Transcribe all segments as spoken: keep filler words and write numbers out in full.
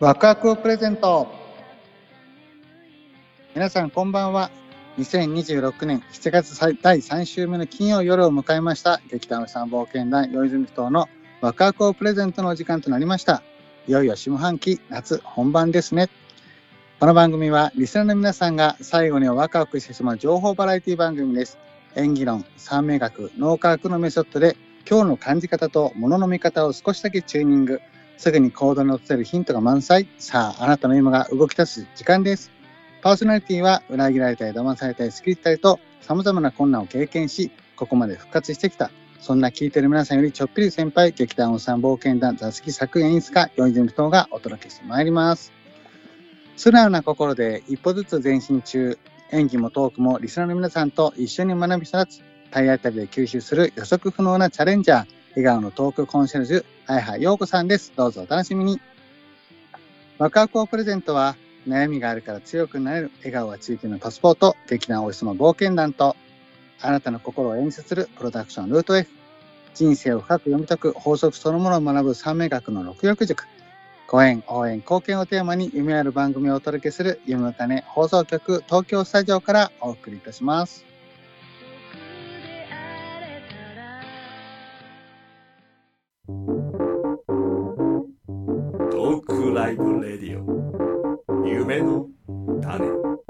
ワクワクをプレゼント。皆さんこんばんは。にせんにじゅうろくねんしちがつだいさん週目の金曜夜を迎えました。劇団おじさん冒険団よいずみふ頭のワクワクをプレゼントのお時間となりました。いよいよ下半期夏本番ですね。この番組はリスナーの皆さんが最後にワクワクしてしまう情報バラエティ番組です。演技論、三名学、脳科学のメソッドで今日の感じ方と物の見方を少しだけチューニング。すぐに行動に移せるヒントが満載。さあ、あなたの今が動き出す時間です。パーソナリティは裏切られたり騙されたり好きったりと様々な困難を経験し、ここまで復活してきた。そんな聞いている皆さんよりちょっぴり先輩、劇団おじさん冒険団座敷作演出家、よいずみふ頭がお届けしてまいります。素直な心で一歩ずつ前進中、演技もトークもリスナーの皆さんと一緒に学び育つ、体当たりで吸収する予測不能なチャレンジャー、笑顔のトークコンシェルジュ、あやはようこさんです。どうぞお楽しみに。ワクワクをプレゼントは、悩みがあるから強くなれる笑顔は地域のパスポート、劇団おじさま冒険団と、あなたの心を演出するプロダクションルート F、人生を深く読み解く法則そのものを学ぶ三名学の六翼塾、ご縁、応援、貢献をテーマに夢ある番組をお届けする夢の種放送局東京スタジオからお送りいたします。 トークライブレディオ夢の種。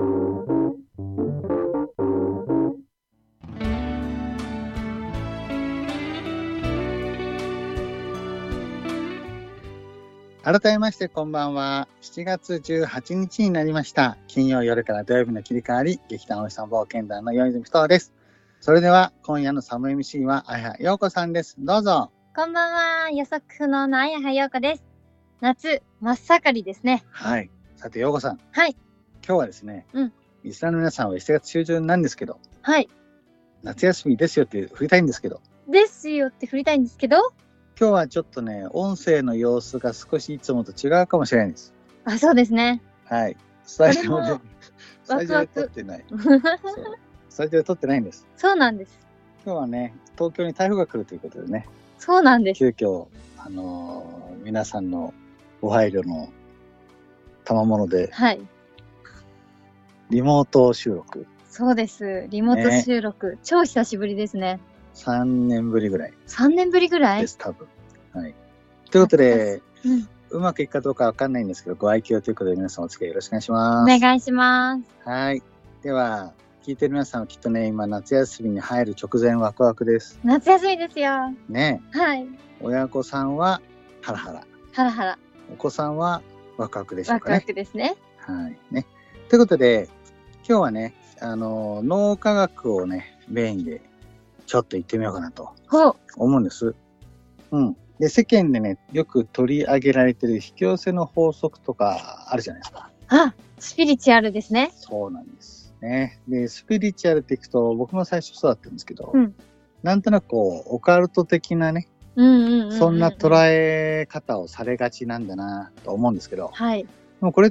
改めましてこんばんは。しちがつじゅうはちにちになりました。金曜夜から土曜日の切り替わり、劇団おじさん冒険団のよいずみふ頭です。それでは今夜のサブ エムシー はあやはようこさんです。どうぞ。 こんばんは。予測不能のあやはようこです。夏真っ盛りですね。 はい。さてようこさん。 はい。 今日はですね、 うん。 リスナーの皆さんはしちがつ中旬なんですけど、 はい。 夏休みですよって振りたいんですけど。 ですよって振りたいんですけど。 今日はちょっとね、音声の様子が少しいつもと違うかもしれないです。 あ、そうですね。 はい。スタジオで、スタジオでワクワク撮ってない。そう。スタジオで撮ってないんです。 そうなんです。 今日はね、東京に台風が来るということでね、 そうなんです。 急遽、あのー皆さんのご配慮の賜物で、 はい。 リモート収録、 そうです。リモート収録、超久しぶりですね。 さんねんぶりぐらいさんねんぶりぐらいです、多分。はい。ということで、 うん。 うまくいくかどうかわかんないんですけど、ご愛嬌ということで皆さんお付き合いよろしくお願いします。 お願いします。 はい。では、聞いてる皆さんはきっとね、今夏休みに入る直前ワクワクです。 夏休みですよ。 ね。 はい。 親子さんはハラハラ。 ハラハラ。 お子さんはワクワクでしょうワクワかね。 クですね。 はい。ね。ということで、今日はね、あの、脳科学をね、メインでちょっと言ってみようかなとほう。 思うんです。うん。で、世間でね、よく取り上げられてる引き寄せの法則とかあるじゃないですか。 あ、スピリチュアルですね。 そうなんですね。で、スピリチュアルっていくと、僕も最初そうだったんですけど、 うん、なんとなくこう、オカルト的なね、 うんうんうんうんうん、 そんな捉え方をされがちなんだなと思うんですけど、 はい。 でもこれって、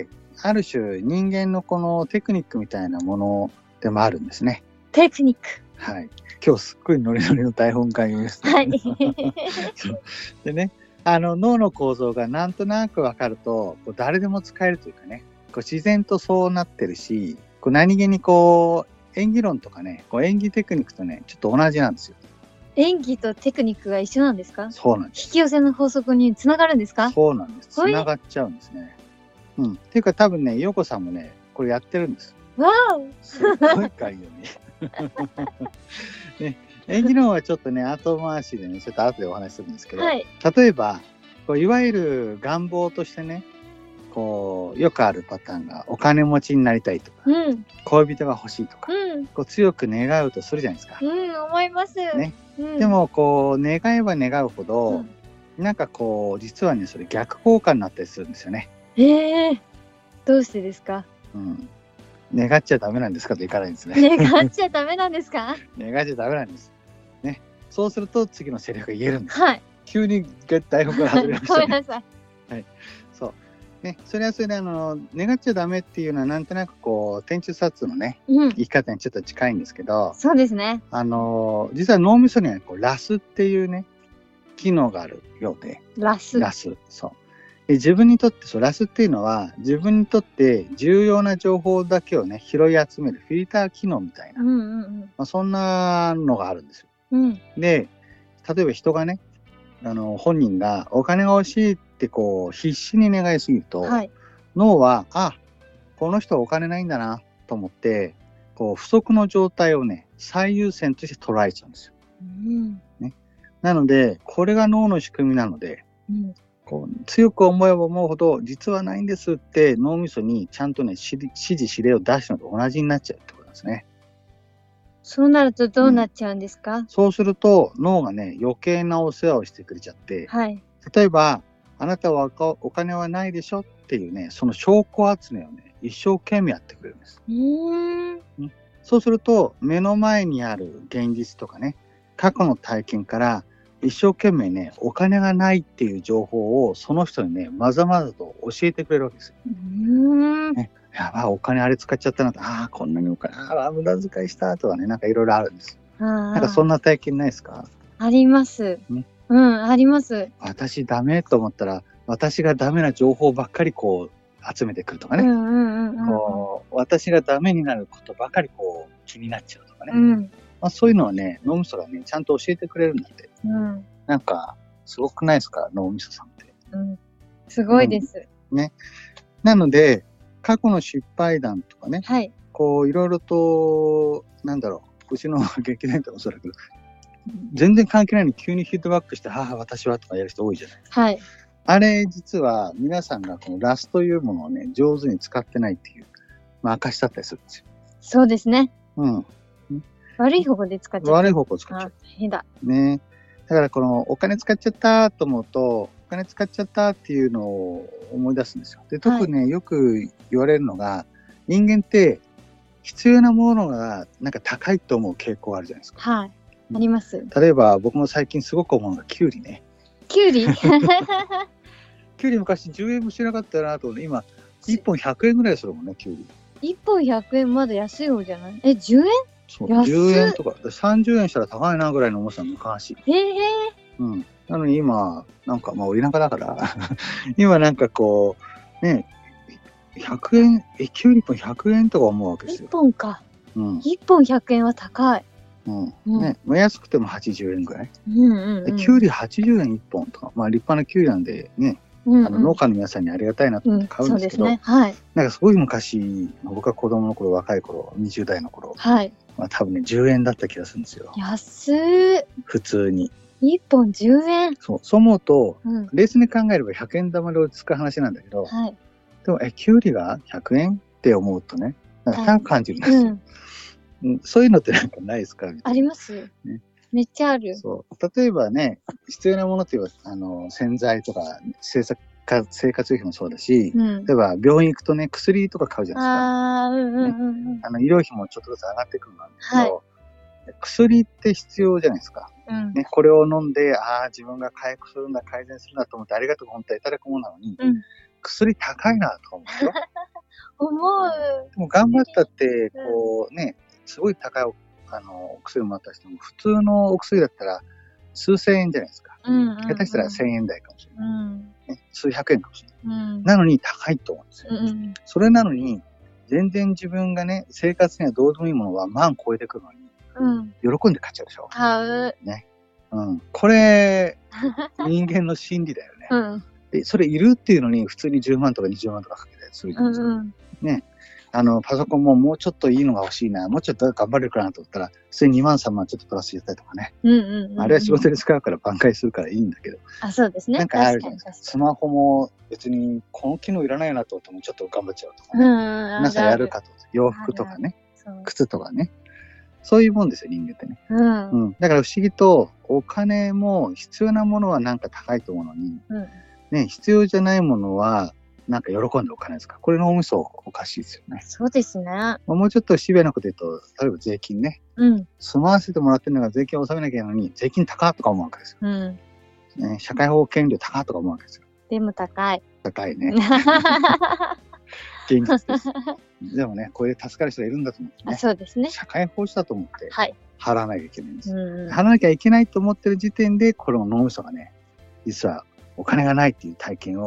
ある種人間のこのテクニックみたいなものでもあるんですね。 テクニック。 はい。今日すっごいノリノリの台本会議ですね。 はい。 でね、あの脳の構造がなんとなくわかると、こう誰でも使えるというかね、こう自然とそうなってるし、こう何気にこう演技論とかね、こう演技テクニックとね、ちょっと同じなんですよ。 演技とテクニックが一緒なんですか？ そうなんです。 引き寄せの法則につながるんですか？ そうなんです。つながっちゃうんですね。うん。っていうか多分ね、陽子さんもね、これやってるんです。 わお。 すごい回よね。ね、演技論はちょっとね、後回しでね、ちょっと後でお話しするんですけど、 はい、 例えば、こういわゆる願望としてね、こう、よくあるパターンが、お金持ちになりたいとか、 うん、 恋人が欲しいとか、 うん、 こう強く願うとするじゃないですか。 うん、思います。 ね。 うん、 でも、こう、願えば願うほど、うん、なんかこう、実はね、それ逆効果になったりするんですよね。 えー、どうしてですか？ うん。願っちゃダメなんですかといかないんですね。 願っちゃダメなんですか？ 願っちゃダメなんです。ね。そうすると次のセリフが言えるんです。 はい。 急に台本から外れました、ね。 ごめんなさい。 はい。そう。ね、それはそれであの、願っちゃダメっていうのはなんとなくこう、天中殺のね、うん、生き方にちょっと近いんですけど。 そうですね。 あの、実は脳みそにはこうラスっていうね、機能があるようで。 ラス。 ラス。そう。 で自分にとって、そう、ラスっていうのは、自分にとって重要な情報だけをね、拾い集めるフィルター機能みたいな、 うんうんうん。 まあ、そんなのがあるんですよ。 うん。 で、例えば人がね、あの、本人がお金が欲しいってこう、必死に願いすぎると、 はい。 脳は、あ、この人はお金ないんだなと思って、こう、不足の状態をね、最優先として捉えちゃうんですよ。 うん。 なので、これが脳の仕組みなので、 うん。 こう強く思えば思うほど、実はないんですって脳みそにちゃんとね、指示指示指令を出すのと同じになっちゃうってことなんですね。 そうなるとどうなっちゃうんですか？ そうすると、脳がね、余計なお世話をしてくれちゃって、 はい。 例えば、あなたはお金はないでしょっていうね、その証拠集めをね、一生懸命やってくれるんです。 うーん。 そうすると、目の前にある現実とかね、過去の体験から一生懸命ね、お金がないっていう情報をその人にね、まざまざと教えてくれるわけですよ。 うーん。 ね、やばい、お金あれ使っちゃったなと、ああ、こんなにお金、ああ、無駄遣いしたとかね、なんかいろいろあるんです。なんかそんなな体験ないですか？ あります。 ね、 うん、あります。 私ダメと思ったら、私がダメな情報ばっかりこう集めてくるとかね。 うんうんうんうん。 こう私がダメになることばかりこう気になっちゃうとかね。 うん。 まあ、そういうのはね、脳みそがね、ちゃんと教えてくれるんだって。 うん。 なんか、すごくないですか？脳みそさんって。 うん。すごいです。 ね。なので、過去の失敗談とかね、 はい。 こう、いろいろと、なんだろう、うちの劇団とかもそうだけど、全然関係ないのに急にフィードバックして、はあ、私はとかやる人多いじゃない。 はい。 あれ、実は皆さんがこのラスというものをね、上手に使ってないっていう、まあ、証だったりするんですよ。 そうですね。 うん。 悪い方向で使っちゃった。 悪い方向を使っちゃう。 あ、変だ。 ね。だからこのお金使っちゃったと思うと、お金使っちゃったっていうのを思い出すんですよ。で、特にね、よく言われるのが、人間って必要なものがなんか高いと思う傾向があるじゃないですか。 はい。あります。 例えば僕も最近すごく思うのがキュウリね。 キュウリキュウリ昔じゅうえんもしなかったなと思って、今いっぽんひゃくえんぐらいするもんね、キュウリ。 いっぽんひゃくえんまだ安い方じゃない？え、じゅうえん？ そう、 安い。 じゅうえんとか、さんじゅうえんしたら高いなぐらいの重さ昔。 へえ。 うん。なのに今、なんかまあ、田舎だから、今なんかこう、ね、ひゃくえん、え、キュウリいっぽんひゃくえんとか思うわけですいっよ。 ぽんか。 うん。 いっぽんひゃくえんは高い。 うん。 うんね、まあ、安くてもはちじゅうえんぐらい。 うんうんうん。 でキュウリはちじゅうえんいっぽんとか、まあ立派なキュウリなんでね、 うんうん、 あの農家の皆さんにありがたいなと思って買うんですけど、 うん、そうですね。はい。 なんかすごい昔、僕が子供の頃、若い頃、にじゅう代の頃、 はい。 まあ多分ね、じゅうえんだった気がするんですよ。 安い。 普通に。 いっぽんじゅうえん。 そう、そう思うと、 うん、 冷静に考えればひゃくえん玉で落ち着く話なんだけど、 はい。 でも、え、キュウリがひゃくえんって思うとね、なんか高く感じるんですよ、 うんうん。そういうのってなんかないですか？ あります、ね。めっちゃある。 そう。例えばね、必要なものっていうのは、あの、洗剤とか、生活生活用品もそうだし、うん、例えば病院行くとね、薬とか買うじゃないですか。 ああ、うんうんうん、ね。 あの、医療費もちょっとずつ上がってくるんですけど、はい、薬って必要じゃないですか。うんね、これを飲んで、ああ、自分が回復するんだ、改善するんだと思ってありがとう本当はいただくものなのに、うん、薬高いなと思うよ。 思う。 でも頑張ったって、こうね、すごい高いあのお薬もあったりしても、普通のお薬だったら数千円じゃないですか。うんうんうん、下手したらせんえん台かもしれない。うんね、数百円かもしれない。うん、なのに高いと思うんですよ、うんうん。それなのに、全然自分がね、生活にはどうでもいいものは万超えてくるのに、うん、喜んで買っちゃうでしょ。 買う。 ね。うん。これ、人間の心理だよね。うん、で、それいるっていうのに、普通にじゅうまんとかにじゅうまんとかかけたりするじゃないですか。うんうん、ね。あの、パソコンももうちょっといいのが欲しいな、もうちょっと頑張れるかなと思ったら、普通ににまんさんまんちょっとプラスしたりとかね。うんうんうん、あれは仕事で使うから挽回するからいいんだけど。 あ、そうですね。 なんかあるじゃないですか。スマホも別にこの機能いらないなと思ってもちょっと頑張っちゃうとかね。うん、皆さんやるかと。洋服とかね。靴とかね。そういうもんですよ、人間ってね。うん。うん、だから不思議と、お金も必要なものはなんか高いと思うのに、うん、ね、必要じゃないものは、なんか喜んでお金ですか。これの脳みそおかしいですよね。 そうですね。 もうちょっとシビアなこと言うと、例えば税金ね。うん。住まわせてもらってるのが税金を納めなきゃいけないのに、税金高とか思うわけですよ。うん。ね、社会保険料高とか思うわけですよ。 でも高い。 高いね。現実です。でもね、これで助かる人がいるんだと思ってね。 あ、そうですね。 社会奉仕だと思って、払わなきゃいけないんです。うん、払わなきゃいけないと思ってる時点で、この脳みそがね、実はお金がないっていう体験を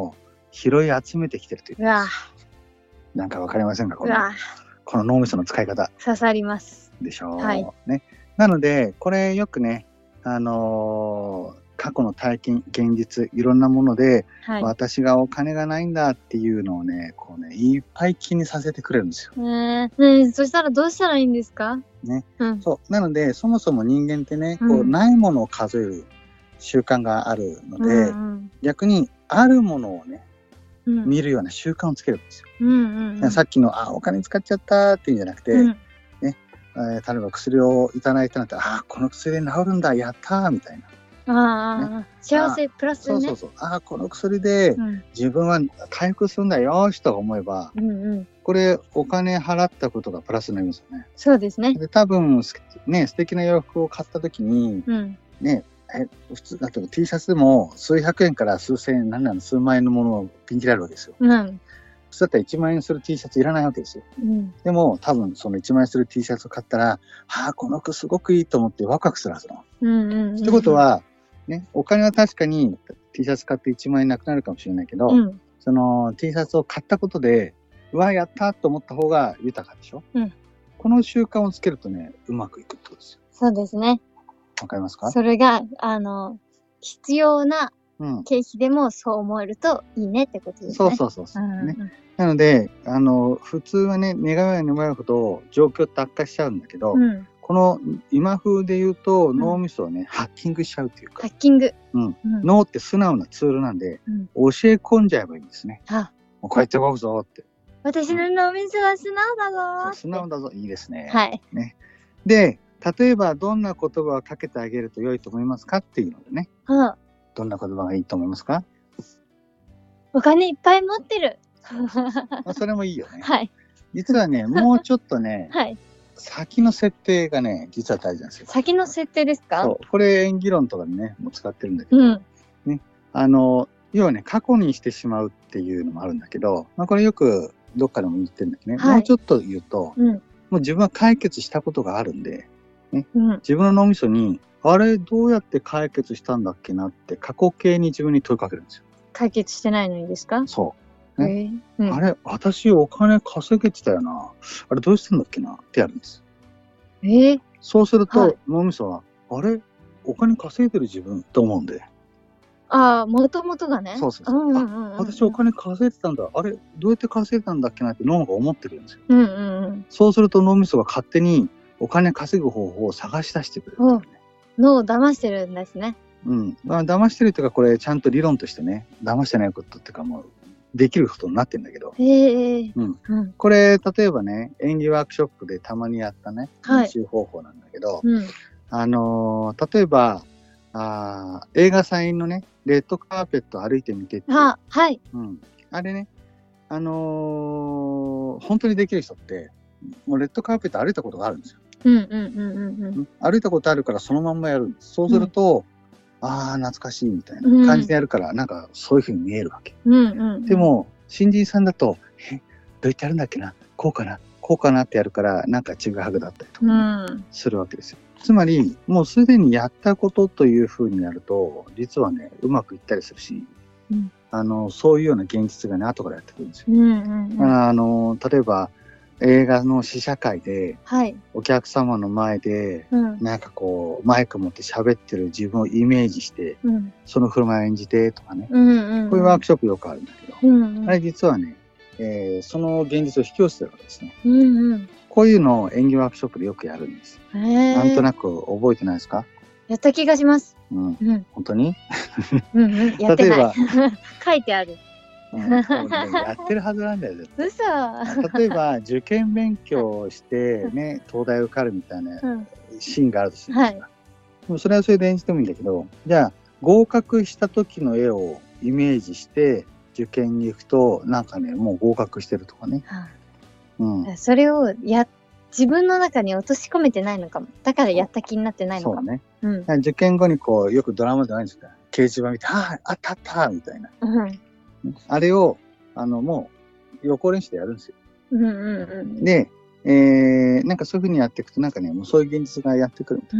拾い集めてきてるという。 うわなんかわかりませんかこの、 うわこの脳みその使い方刺さります。 でしょう。 はいね。なので、これよくね、あのー過去の体験、現実、いろんなもので、 はい。 私がお金がないんだっていうのをね、こうね、いっぱい気にさせてくれるんですよ。 ねえ、ねえ、そしたらどうしたらいいんですか？ ね。 うん。 そう。なので、そもそも人間ってね、こう、 うんないものを数える習慣があるので、 うん逆に、あるものをね、 うん。 見るような習慣をつけるんですよ。 うんうんうん。 さっきの、あ、お金使っちゃったっていうんじゃなくて、 うん。 えー例えば薬をいただいたんだったら、あ、この薬で治るんだ、やったーみたいな。 ああ、幸せプラスね。 そうそうそう。あ、この薬でうん自分は回復するんだよしと思えば、 うんうん。ここれお金払ったことがプラスになりますよね。 そうですね。 で、多分、すね、素敵な洋服を買った時に、 うん。 ね、え、普通、だと T シャツでも数百円から数千円、なんなの数万円のものをピンキリあるわけですよ。 うん。 普通だったらいちまん円する T シャツいらないわけですよ。 うん。 でも、多分そのいちまん円する T シャツを買ったら、はあ、この服すごくいいと思ってワクワクするはずなの。 うんうん。 ってこと、は、ね、お金は確かに T シャツ買っていちまん円なくなるかもしれないけど、 うん。 その T シャツを買ったことで、うわ、やったと思った方が豊かでしょ。 うん。 この習慣をつけるとね、うまくいくってことですよ。 そうですね。 わかりますか？ それが、あの、必要なうん。 経費でもそう思えるといいねってことですね。 そうそうそうそう、 うんうん。 ね。なので、あの、普通はね、願いは願うほど状況って悪化しちゃうんだけど、 うん。 この今風で言うと脳みそをね、ハッキングしちゃうっていうか、 ハッキング。 うんうん。 脳って素直なツールなんで、 うん教え込んじゃえばいいんですね。 あ、 もうこうやって動くぞって。 私の脳みそは素直だぞーって。 素直だぞ、いいですね。 はい。 で、例えばどんな言葉をかけてあげると良いと思いますかっていうのでね、 うん。 どんな言葉がいいと思いますか？ お金いっぱい持ってる。 まあ、それもいいよね。 はい。 実はね、もうちょっとね、 はい。 先の設定がね、実は大事なんですよ。 先の設定ですか？ そう。これ演技論とかでね、もう使ってるんだけど、 うん。 あの、要はね、過去にしてしまうっていうのもあるんだけど、まあこれよくどっかでも言ってるんだけどね、 はいもうちょっと言うと、 うん。 もう自分は解決したことがあるんで、 うん。 自分の脳みそに、あれ、どうやって解決したんだっけなって過去形に自分に問いかけるんですよ。 解決してないのにですか？ そう。ねへえうん。 あれ、私お金稼げてたよな。あれどうしてんだっけなってやるんです。 ええそうすると、 はい脳みそは、あれお金稼いでる自分と思うんで、 ああ、もともとがね。 そうそうそううんうんうんうん。 私お金稼いでたんだ。あれどうやって稼いでたんだっけなって脳が思ってるんですよ。 うんうんうん。 そうすると脳みそが勝手にお金稼ぐ方法を探し出してくれるんですよね。 脳を騙してるんですね。 うん。まあ、騙してるっていうか、これちゃんと理論としてね、騙してないことっていうかもう、できることになってるんだけど、 へえうん。 うん。 これ、例えばね、演技ワークショップでたまにやったね、 はい練習方法なんだけど、 うん。 あのー例えば、あー映画祭のね、レッドカーペット歩いてみてって、 あ、はい。 うん。あれね、あのー本当にできる人って、もうレッドカーペット歩いたことがあるんですよ。 うんうんうんうんうん。 歩いたことあるからそのまんまやるんです。そうすると、ああ、懐かしいみたいな感じでやるから、なんかそういう風に見えるわけ。 うんうん。 で、も、新人さんだと、え、どうやってやるんだっけな、こうかな、こうかなってやるから、なんかちぐはぐだったりとうかん。 するわけですよ。つまり、もうすでにやったことという風にやると、実はね、うまくいったりするし、 うんあの、そういうような現実がね、後からやってくるんですよ。 うんうんうん。 あの、例えば、映画の試写会で、 はい。 お客様の前で、 うん。 なんかこう、マイク持って喋ってる自分をイメージして、 うん。 その振る舞いを演じてとかね。 うんうん。 こういうワークショップよくあるんだけど、 うんうん。 あれ実はね、えーその現実を引き寄せてるわけですね。 うんうん。 こういうのを演技ワークショップでよくやるんです。 へえ。 なんとなく覚えてないですか？ やった気がします。 うん。 うん。 本当に？ うんうん。やってない例えば。 書いてある。 うん、多分ねやってるはずなんだよ、絶対。 嘘。 例えば、受験勉強をしてね、東大受かるみたいなうん。 シーンがあるとするんですか。でもそれはそれで演じてもいいんだけど、じゃあ、合格した時の絵をイメージして受験に行くと、なんかね、もう合格してるとかね。うん。 それをや、自分の中に落とし込めてないのかも。だからやった気になってないのかも。 そうね。 うん。 受験後にこう、よくドラマじゃないですか。掲示板見て、ああ、あったあったみたいな。 うん。 あれを、あの、もう、予行練習でやるんですよ。 うんうんうん。 で、えー、なんかそういう風にやっていくと、なんかね、もうそういう現実がやってくる。 うん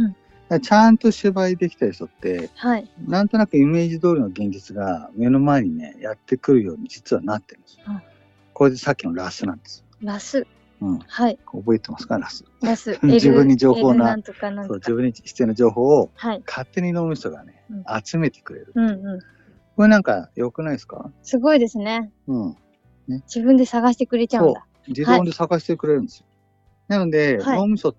らちゃんと芝居できた人って、 はい。 なんとなくイメージ通りの現実が目の前にね、やってくるように実はなってるんです。うん、これでさっきのラスなんです。 ラス。 うん。 はい。 覚えてますか、ラス。 ラス。 自分に情報な、 なんとかなんとか、 そう、自分に必要な情報を、勝手に脳みそがね、うん、集めてくれる。うんうん。これなんか良くないですか？ すごいですね。 うん。 ね、自分で探してくれちゃうんだ。 そう。自動で探してくれるんですよ。はい、なので、 はい、 脳みそって、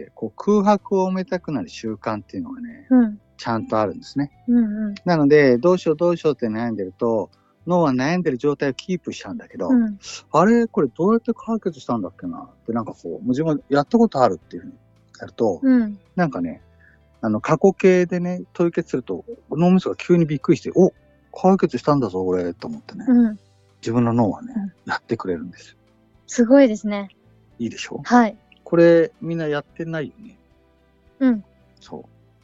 こう空白を埋めたくなる習慣っていうのがね、うん、ちゃんとあるんですね。うんうん、なので、どうしようどうしようって悩んでると、脳は悩んでる状態をキープしちゃうんだけど、うん、あれこれどうやって解決したんだっけなってなんかこう、自分やったことあるっていうふうにやると、うん、なんかね、あの、過去形でね、問い決すると、脳みそが急にびっくりして、お、解決したんだぞ、俺、と思ってね。うん、自分の脳はね、うん、やってくれるんですよ。 すごいですね。 いいでしょ？ はい。 これ、みんなやってないよね。 うん。 そう。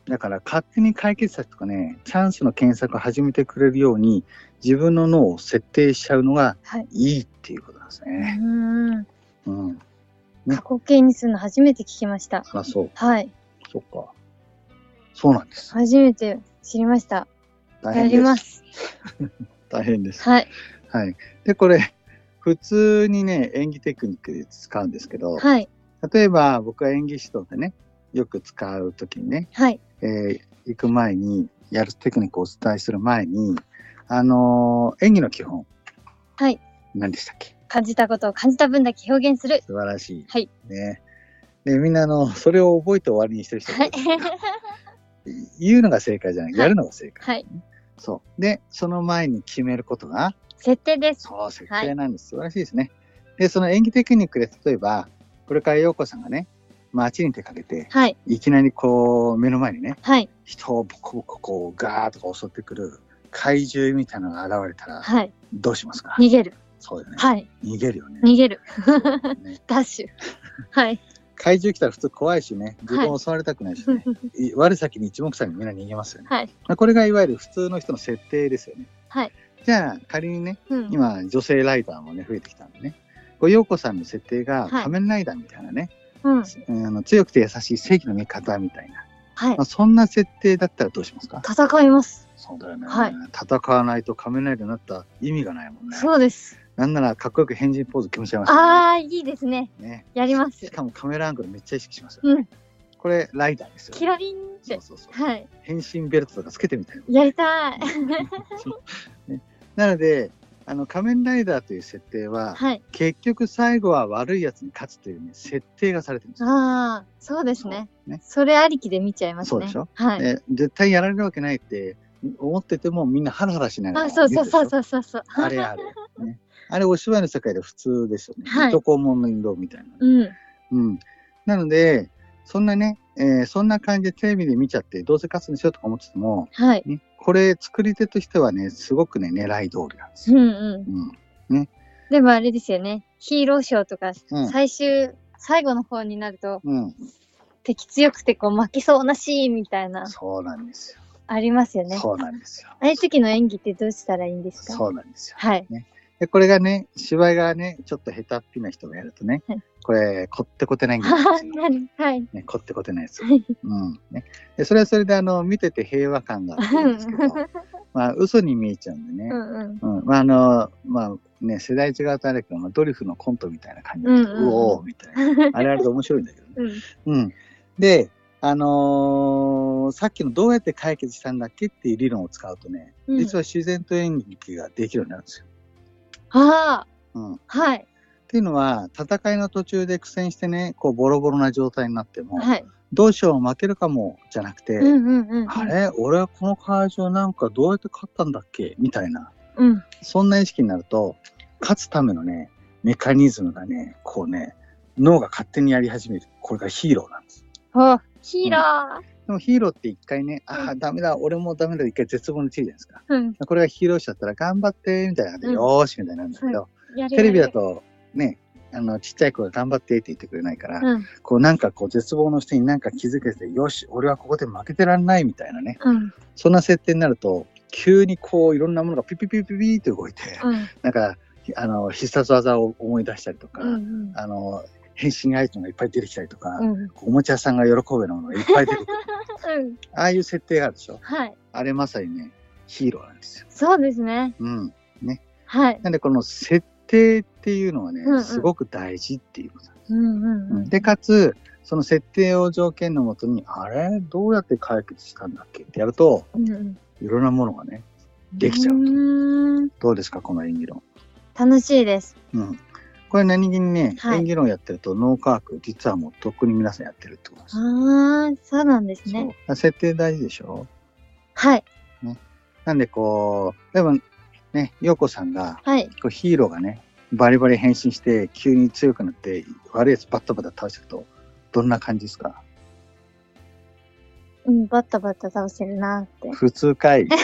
だから、勝手に解決策とかね、チャンスの検索を始めてくれるように、自分の脳を設定しちゃうのがいいっていうことなんですね。うん。 うん。ね、過去形にするの初めて聞きました。 あ、そう。 はい。 そっか。そうなんです。 初めて知りました。 大変です。 やります。 大変です。 はい。 はい。で、これ、普通にね、演技テクニックで使うんですけど、はい。例えば、僕は演技指導でね、よく使うときにね、はい。えー、行く前に、やるテクニックをお伝えする前に、あのー、演技の基本。 はい。 何でしたっけ？ 感じたことを感じた分だけ表現する。 素晴らしい。 はい。 ね。で、みんな、あの、それを覚えて終わりにしてる人がいる。言うのが正解じゃない、やるのが正解。はい。そう。で、その前に決めることが設定です。 そう、設定なんです。はい、素晴らしいですね。で、その演技テクニックで、例えば、これから陽子さんがね、街に出かけて、はい、いきなりこう、目の前にね、はい、人をボコボコこう、ガーッとか襲ってくる怪獣みたいなのが現れたら、はい、どうしますか？ 逃げる。 そうだよね。 はい。 逃げるよね。 逃げる。ね、ダッシュ。はい。 怪獣来たら普通怖いしね、自分を襲われたくないしね、はい、我先に一目散にみんな逃げますよね。はい、これがいわゆる普通の人の設定ですよね。はい、じゃあ仮にね、うん、今女性ライダーもね増えてきたんでね、陽子さんの設定が仮面ライダーみたいなね、はい、うん、あの強くて優しい正義の味方みたいな、はい、まあ、そんな設定だったらどうしますか？ 戦います。 そうだよね、はい、戦わないと仮面ライダーになった意味がないもんね。 そうです。 なんならかっこよく変人ポーズ決めちゃいました、 ね。ああ、いいですね。ね、やります。 しかもカメラアングルめっちゃ意識しますよ、ね。うん。これライダーですよ、ね。 キラリンって。 そうそうそう。はい。変身ベルトとかつけてみたいな。 やりたい。 ね、なので、あの仮面ライダーという設定は、はい、結局最後は悪いやつに勝つというね設定がされてるんですよ。 ああ、そうですね。ね、それありきで見ちゃいますね。 そうでしょ。はい。で絶対やられるわけないって思っててもみんなハラハラしながら。 あ、そうそうそうそうそうそう。 あれあれ。ね。あれお芝居の世界で普通ですよね。はい、水戸黄門の引導みたいな、ね。うん。うん。なので、そんなね、えー、そんな感じでテレビで見ちゃって、どうせ勝つんでしょとか思ってても、はい、ね、これ作り手としてはね、すごくね、狙い通りなんですよ。うんうん。 うん、ね。でもあれですよね、ヒーローショーとか、うん、最終、最後の方になると、うん、敵強くてこう負けそうなシーンみたいな。 そうなんですよ。 ありますよね。 そうなんですよ。 ああいう時の演技ってどうしたらいいんですか？ そうなんですよ。はい。ね、でこれがね、芝居がね、ちょっと下手っぴな人がやるとね、はい、これ、こってこてないんですよ。はい。ね、こってこてないですよ。うん。ね。で、それはそれで、あの、見てて平和感があるんですけど、まあ、嘘に見えちゃうんでね。うんうん。うん、まあ、あの、まあ、ね、世代違うとあれだけど、まあ、ドリフのコントみたいな感じで、うんうん、うおーみたいな。あれあると面白いんだけどね。うん。うん。で、あのー、さっきのどうやって解決したんだっけっていう理論を使うとね、うん、実は自然と演技ができるようになるんですよ。 ああ。うん。はい。 っていうのは、戦いの途中で苦戦してね、こうボロボロな状態になっても、はい、どうしよう負けるかもじゃなくて、うんうんうんうん、あれ俺はこの会場なんかどうやって勝ったんだっけみたいな、うん、そんな意識になると、勝つためのね、メカニズムがね、こうね、脳が勝手にやり始める。これがヒーローなんです。 あ、ヒーロー、うん、 でもヒーローって一回ね、ああ、ダメだ、俺もダメだ、一回絶望についるじゃないですか。うん、これがヒーローしちゃったら頑張って、みたいな感じで、うん、よーし、みたいになるんだけど、はい、テレビだと、ね、あの、ちっちゃい子が頑張ってって言ってくれないから、うん、こうなんかこう絶望の人になんか気づけて、よし、俺はここで負けてらんないみたいなね。うん、そんな設定になると、急にこういろんなものがピピピピピって動いて、うん、なんか、あの、必殺技を思い出したりとか、うんうん、あの、変身アイテムがいっぱい出てきたりとか、うん、おもちゃ屋さんが喜ぶようなものがいっぱい出てくる。 うん。 ああいう設定があるでしょ。 はい。 あれまさにね、ヒーローなんですよ。 そうですね。 うん。ね。 はい。 なんでこの設定っていうのはね、うんうん、すごく大事っていうことなんです。 うんうんうん、 で、かつ、その設定を条件のもとに、あれどうやって解決したんだっけってやると、うんうん、いろんなものがね、できちゃうと。うどうですか、この演技論。 楽しいです。 うん。これ何気にね、はい、演技論やってると脳科学、実はもうとっくに皆さんやってるってことです。 ああ、そうなんですね。 設定大事でしょ？ はい。 ね。なんでこう、でもね、陽子さんが、はい、こうヒーローがね、バリバリ変身して急に強くなって悪いやつバッタバタ倒してると、どんな感じですか？ うん、バッタバタ倒せるなって。 普通かい。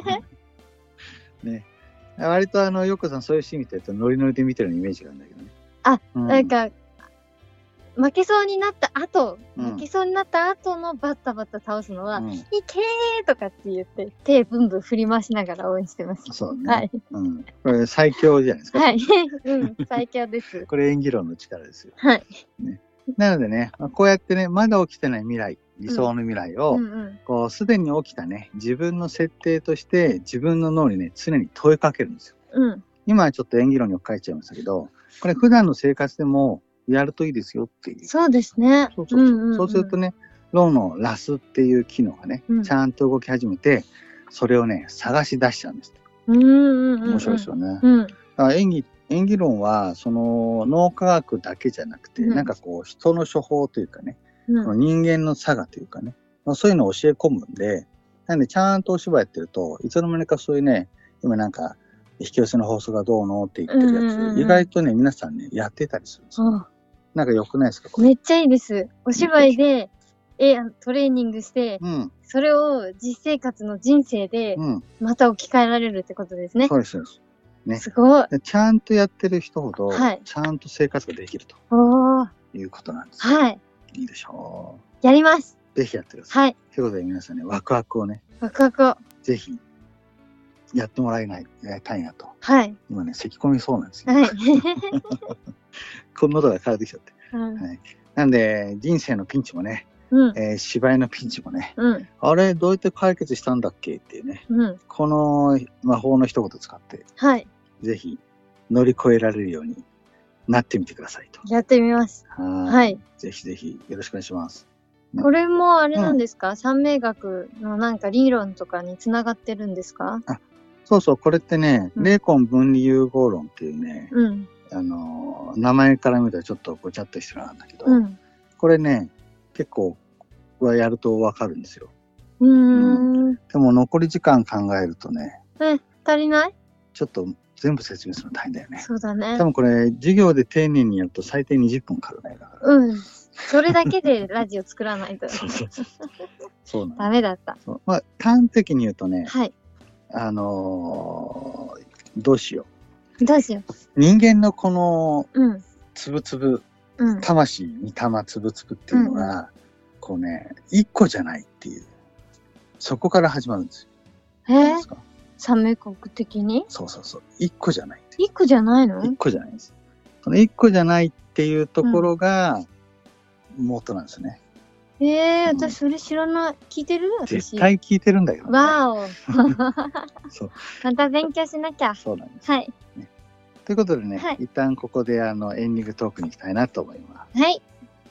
ね。割とあの、陽子さんそういうシーン見てるとノリノリで見てるイメージがあるんだけどね。 あ、うん、なんか、負けそうになった後、うん、負けそうになった後のバッタバタ倒すのは、うん、いけーとかって言って、手ブンブン振り回しながら応援してます。 そうね。はい。うん。これ最強じゃないですか。 はい。うん、最強です。 これ演技論の力ですよ。 はい。 ね。なのでね、こうやってね、まだ起きてない未来、理想の未来を、うんうんうん、こう、すでに起きたね、自分の設定として、自分の脳にね、常に問いかけるんですよ。うん。今はちょっと演技論に書いちゃいましたけど、これ普段の生活でもやるといいですよっていう。 そうですね。 そうそうそう。うんうんうん、そうするとね、脳のラスっていう機能がね、うん、ちゃんと動き始めて、それをね、探し出しちゃうんです。うんうんうんうん、面白いですよね。うん、だから演技、演技論は、その脳科学だけじゃなくて、うん、なんかこう、人の処方というかね、うん、この人間の差がというかね、まあ、そういうのを教え込むんで、なんでちゃんとお芝居やってると、いつの間にかそういうね、今なんか、引き寄せの法則がどうのって言ってるやつ、うんうんうん、意外とね、皆さんね、やってたりするんですよ。うん、なんか良くないですか？ めっちゃいいです。お芝居で、え、トレーニングして、うん、それを実生活の人生で、また置き換えられるってことですね。 そうです、そうです。ね。 すごい。 ちゃんとやってる人ほど、はい、ちゃんと生活ができると。いうことなんです。 はい。 いいでしょう。やります。 ぜひやってください。 はい。 ということで皆さんね、ワクワクをね。 ワクワクを。 ぜひ、やってもらえない、やりたいなと。 はい。 今ね、咳込みそうなんですよ。 はい。 この喉が枯れてきちゃって。はい。はい、なんで、人生のピンチもね、うん、えー、芝居のピンチもね、うん、あれ、どうやって解決したんだっけっていうね、うん、この魔法の一言使って、はい。ぜひ乗り越えられるようになってみてくださいと。 やってみます。 はい。はい。ぜひぜひよろしくお願いします。 ね、これもあれなんですか、うん、三名学のなんか理論とかにつながってるんですか？ あ、そうそう、これってね、うん、霊魂分離融合論っていうね、うん、あの、名前から見たらちょっとごちゃっとしてるんだけど、うん、これね、結構はやるとわかるんですよ。うーん、うん。でも残り時間考えるとね。 え、足りない？ ちょっと全部説明するの大変だよね。 そうだね。 多分これ、授業で丁寧にやると最低にじゅっぷんかかるね。だからうん。それだけでラジオ作らないと。そうそうそう。そうなんダメだった。 まあ、端的に言うとね。はい。あのー、どうしよう。どうしよう。 人間のこの、うん。つぶつぶ、うん、魂、御霊つぶつぶっていうのが、うん、こうね、一個じゃないっていう。そこから始まるんですよ。えー、三名国的に？ そうそうそう。一個じゃない。 一個じゃないの？ 一個じゃないです。その一個じゃないっていうところが、元なんですね。 うん、えー、うん、私それ知らない。聞いてる？私。 絶対聞いてるんだけど、ね。 わお。そう。また勉強しなきゃ。 そうなんです。 はい。 ね、ということでね、はい、一旦ここであのエンディングトークに行きたいなと思います。 はい。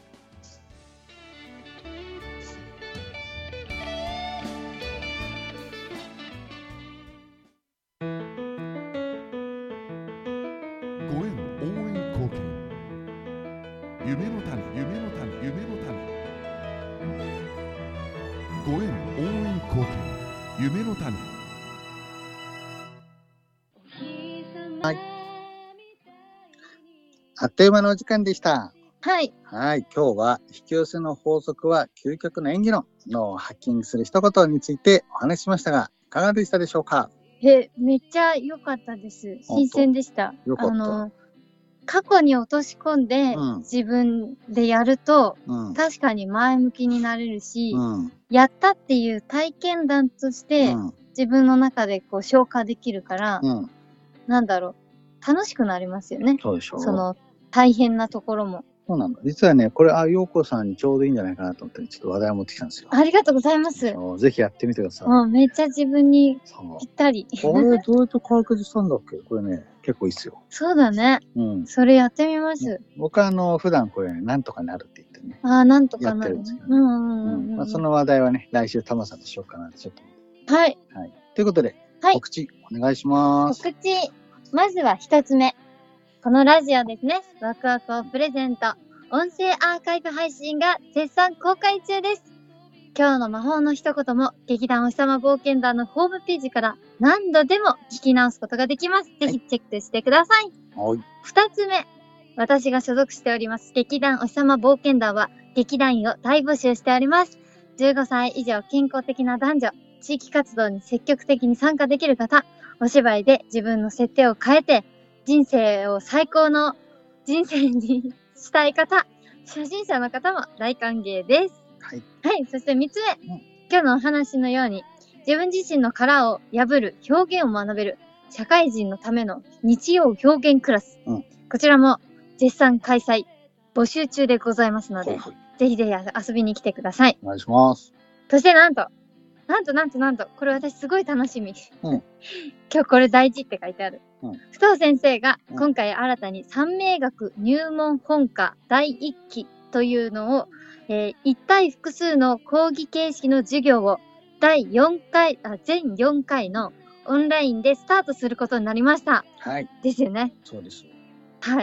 夢の種、夢の種、夢の種。ご縁応援貢献、夢の種。 はい。あっという間のお時間でした。 はい。 はい。今日は引き寄せの法則は究極の演技論のハッキングする一言についてお話ししましたが、いかがでしたでしょうか？ え、めっちゃ良かったです。新鮮でした。 よかった。あの過去に落とし込んで、うん、自分でやると、うん、確かに前向きになれるし、うん、やったっていう体験談として、うん、自分の中でこう消化できるから、うん、なんだろう、楽しくなりますよね。 そうでしょう。 その大変なところも。 そうなんだ。実はね、これ、あ、陽子さんにちょうどいいんじゃないかなと思って、ちょっと話題を持ってきたんですよ。 ありがとうございます。 ぜひやってみてください。 もうめっちゃ自分にぴったり。 あれ、どうやって解決したんだっけ？これね、結構いいっすよ。 そうだね。うん。それやってみます。 僕は、あの、普段これ、ね、なんとかなるって言ってね。 ああ、なんとかなる。やってるんですけどね。うんうんうん。まあ、その話題はね、来週、たまさんとしようかなってちょっと。 はい。 はい。ということで、はい、告知、お願いします。 告知。まずは一つ目。このラジオですね。ワクワクをプレゼント。音声アーカイブ配信が絶賛公開中です。今日の魔法の一言も劇団お日様冒険団のホームページから何度でも聞き直すことができます。ぜひチェックしてください。はい。二つ目。私が所属しております劇団お日様冒険団は劇団員を大募集しております。じゅうごさい以上健康的な男女、地域活動に積極的に参加できる方、お芝居で自分の設定を変えて人生を最高の人生にしたい方、初心者の方も大歓迎です。はい。はい。そして三つ目、うん。今日のお話のように、自分自身の殻を破る表現を学べる、社会人のための日曜表現クラス。うん、こちらも絶賛開催、募集中でございますので、はいはい、ぜひぜひ遊びに来てください。 お願いします。 そしてなんと、なんとなんとなんと、これ私すごい楽しみ。うん、今日これ大事って書いてある。うん、須藤先生が今回新たに三名学入門本科だいいっきというのを、えー、一対複数の講義形式の授業をだいよんかい、あ、全よんかいのオンラインでスタートすることになりました。はい。ですよね。 そうです。 はい。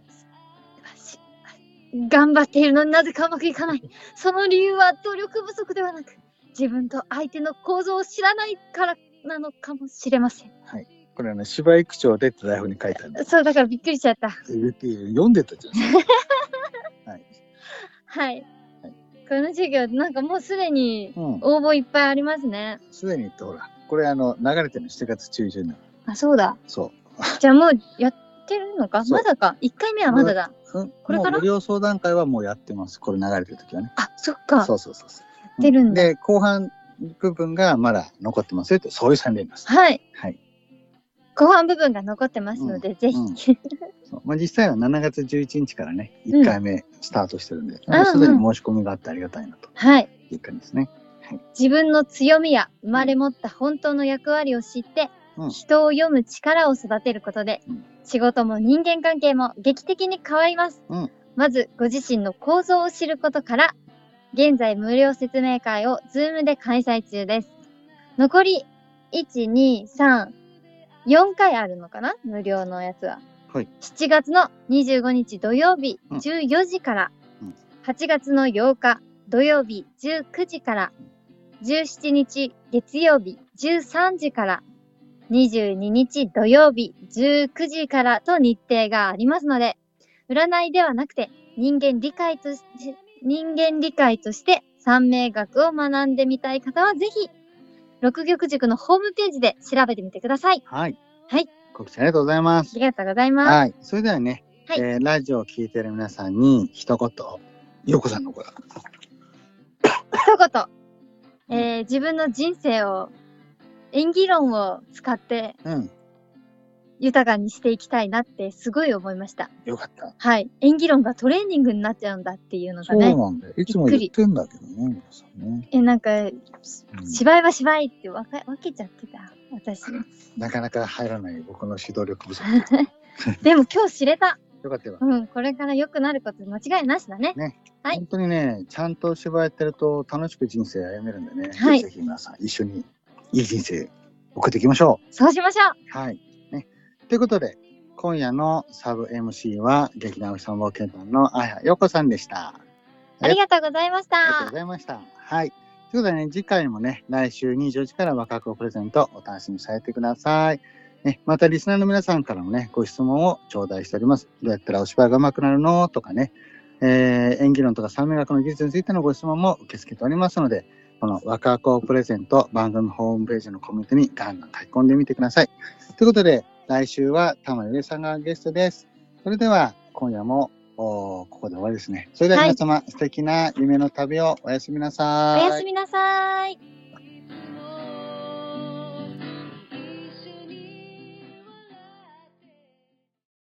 うん、頑張っているのになぜかうまくいかない。その理由は努力不足ではなく、自分と相手の構造を知らないからなのかもしれません。 はい。これはね、芝居口調でって台本に書いてある。 そう、だからびっくりしちゃった。 読んでたじゃん。 はい。はい。この授業、なんかもうすでに応募いっぱいありますね。 す、う、で、ん、にってほら、これあの、流れてるのしちがつ中旬なの。 あ、そうだ。 そう。 じゃあもうやってるのかまだか。いっかいめはまだだ。 うん、これから無料相談会はもうやってます。これ流れてる時はね。 あ、そっか。 そうそうそうそう。 やってるんだ。 で、後半部分がまだ残ってますよって、そういうさん例です。 はい。はい。後半部分が残ってますので、うん、ぜひ。うんそうまあ、実際はしちがつじゅういちにちからね、いっかいめスタートしてるんで、もうすでに申し込みがあってありがたいなと。はい。いう感じですね。 はい、自分の強みや生まれ持った本当の役割を知って、うん、人を読む力を育てることで、うん、仕事も人間関係も劇的に変わります。うん、まず、ご自身の構造を知ることから、現在無料説明会を Zoom で開催中です。残り、いち、に、さん、よんかいあるのかな無料のやつは。はい、しちがつのにじゅうごにち土曜日じゅうよじから、うん、はちがつのようか土曜日じゅうくじから、じゅうしちにち月曜日じゅうさんじから、にじゅうににち土曜日じゅうくじからと日程がありますので、占いではなくて人間理解とし、人間理解として三名学を学んでみたい方はぜひ、六玉塾のホームページで調べてみてください。 はい。 はい。 告知ありがとうございます。 ありがとうございます。 はい。それではね、はい、えー、ラジオを聞いている皆さんに一言、ようこさんの声。 一言、えー、自分の人生を、演技論を使って、うん、豊かにしていきたいなってすごい思いました。 よかった。 はい。演技論がトレーニングになっちゃうんだっていうのがね。 そうなんだよ。いつも言ってんだけどね、皆さんね。 え、なんか、うん、芝居は芝居って分け、分けちゃってた。私。 なかなか入らない僕の指導力不足。 でも今日知れた。 よかったよ。 うん、これから良くなること間違いなしだね。ね。 はい。本当にね、ちゃんと芝居やってると楽しく人生歩めるんでね。はい。ぜひ皆さん一緒にいい人生送っていきましょう。そうしましょう。はい。ね。ということで、今夜のサブ エムシー は劇団お日様冒険団のあやよこさんでした。 ありがとうございました。 ありがとうございました。はい。ということでね、次回もね、来週にじゅうよじからワクワクをプレゼントお楽しみされてください。ね、またリスナーの皆さんからもね、ご質問を頂戴しております。どうやったらお芝居が上手くなるのとかね、えー、演技論とか三名学の技術についてのご質問も受け付けておりますので、このワクワクをプレゼント番組ホームページのコメントにガンガン書き込んでみてください。ということで、来週は玉ゆりさんがゲストです。それでは、今夜もここで終わりですね。それでは皆様、はい、素敵な夢の旅をおやすみなさい。 おやすみなさい。